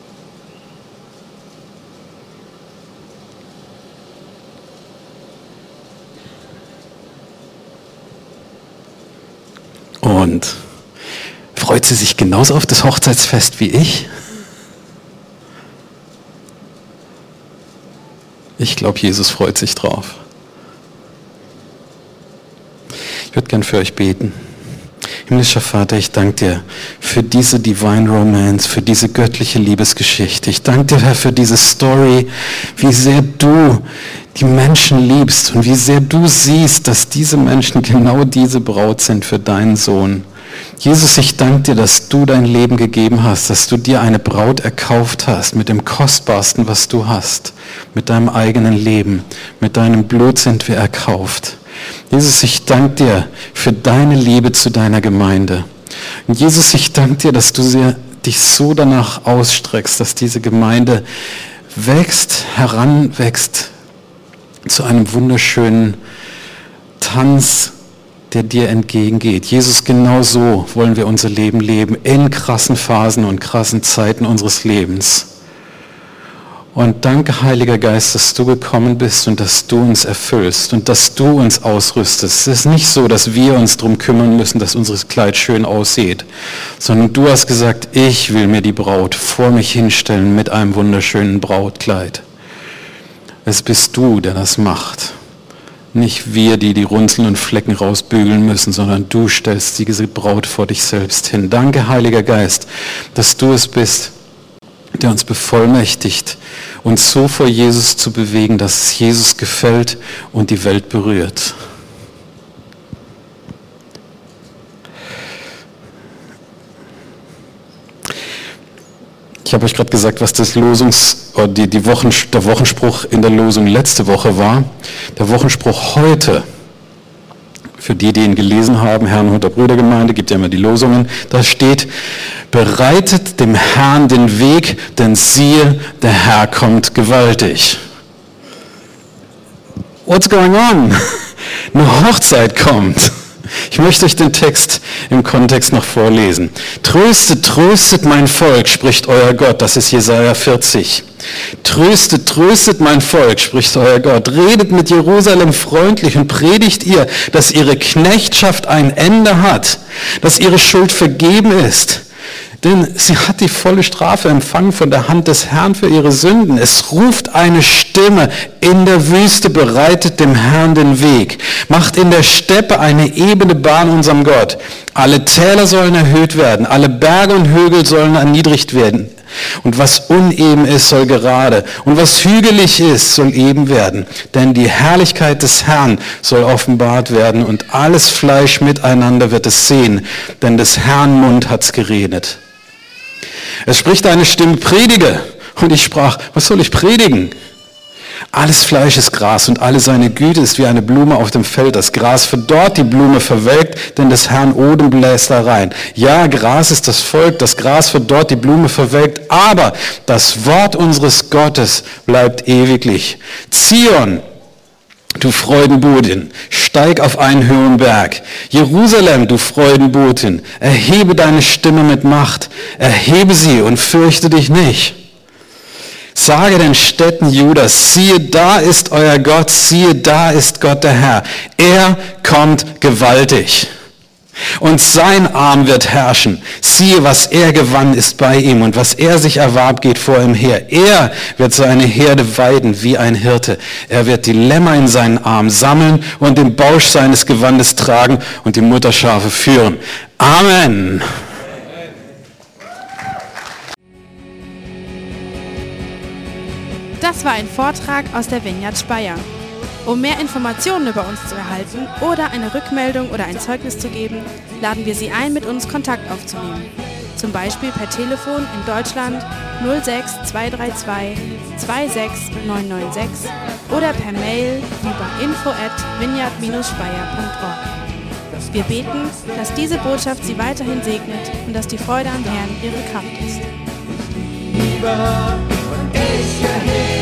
Und freut sie sich genauso auf das Hochzeitsfest wie ich? Ich glaube, Jesus freut sich drauf. Ich würde gern für euch beten. Himmlischer Vater, ich danke dir für diese Divine Romance, für diese göttliche Liebesgeschichte. Ich danke dir, Herr, für diese Story, wie sehr du die Menschen liebst und wie sehr du siehst, dass diese Menschen genau diese Braut sind für deinen Sohn. Jesus, ich danke dir, dass du dein Leben gegeben hast, dass du dir eine Braut erkauft hast mit dem Kostbarsten, was du hast, mit deinem eigenen Leben, mit deinem Blut sind wir erkauft. Jesus, ich danke dir für deine Liebe zu deiner Gemeinde. Und Jesus, ich danke dir, dass du dich so danach ausstreckst, dass diese Gemeinde wächst, heranwächst zu einem wunderschönen Tanz, der dir entgegengeht. Jesus, genau so wollen wir unser Leben leben, in krassen Phasen und krassen Zeiten unseres Lebens. Und danke, Heiliger Geist, dass du gekommen bist und dass du uns erfüllst und dass du uns ausrüstest. Es ist nicht so, dass wir uns darum kümmern müssen, dass unser Kleid schön aussieht, sondern du hast gesagt, ich will mir die Braut vor mich hinstellen mit einem wunderschönen Brautkleid. Es bist du, der das macht. Nicht wir, die Runzeln und Flecken rausbügeln müssen, sondern du stellst diese Braut vor dich selbst hin. Danke, Heiliger Geist, dass du es bist, der uns bevollmächtigt, uns so vor Jesus zu bewegen, dass es Jesus gefällt und die Welt berührt. Ich habe euch gerade gesagt, was das der Wochenspruch in der Losung letzte Woche war. Der Wochenspruch heute, für die ihn gelesen haben, Herrnhuter Brüdergemeinde, gibt ja immer die Losungen, da steht, bereitet dem Herrn den Weg, denn siehe, der Herr kommt gewaltig. What's going on? Eine Hochzeit kommt. Ich möchte euch den Text im Kontext noch vorlesen. Tröstet, tröstet mein Volk, spricht euer Gott. Das ist Jesaja 40. Tröstet, tröstet mein Volk, spricht euer Gott. Redet mit Jerusalem freundlich und predigt ihr, dass ihre Knechtschaft ein Ende hat, dass ihre Schuld vergeben ist. Denn sie hat die volle Strafe empfangen von der Hand des Herrn für ihre Sünden. Es ruft eine Stimme in der Wüste, bereitet dem Herrn den Weg. Macht in der Steppe eine ebene Bahn unserem Gott. Alle Täler sollen erhöht werden, alle Berge und Hügel sollen erniedrigt werden. Und was uneben ist, soll gerade. Und was hügelig ist, soll eben werden. Denn die Herrlichkeit des Herrn soll offenbart werden und alles Fleisch miteinander wird es sehen. Denn des Herrn Mund hat's geredet. Es spricht eine Stimme, predige. Und ich sprach, was soll ich predigen? Alles Fleisch ist Gras und alle seine Güte ist wie eine Blume auf dem Feld. Das Gras verdorrt, die Blume verwelkt, denn des Herrn Odem bläst da rein. Ja, Gras ist das Volk, das Gras verdorrt, die Blume verwelkt, aber das Wort unseres Gottes bleibt ewiglich. Zion, du Freudenbotin, steig auf einen hohen Berg. Jerusalem, du Freudenbotin, erhebe deine Stimme mit Macht. Erhebe sie und fürchte dich nicht. Sage den Städten Judas, siehe, da ist euer Gott, siehe, da ist Gott der Herr. Er kommt gewaltig. Und sein Arm wird herrschen. Siehe, was er gewann, ist bei ihm, und was er sich erwarb, geht vor ihm her. Er wird seine Herde weiden wie ein Hirte. Er wird die Lämmer in seinen Arm sammeln und den Bausch seines Gewandes tragen und die Mutterschafe führen. Amen. Das war ein Vortrag aus der Vineyard Speyer. Um mehr Informationen über uns zu erhalten oder eine Rückmeldung oder ein Zeugnis zu geben, laden wir Sie ein, mit uns Kontakt aufzunehmen. Zum Beispiel per Telefon in Deutschland 06 232 26996 oder per Mail über info@vineyard-speyer.org. Wir beten, dass diese Botschaft Sie weiterhin segnet und dass die Freude am Herrn Ihre Kraft ist. Liebe und ich erhebe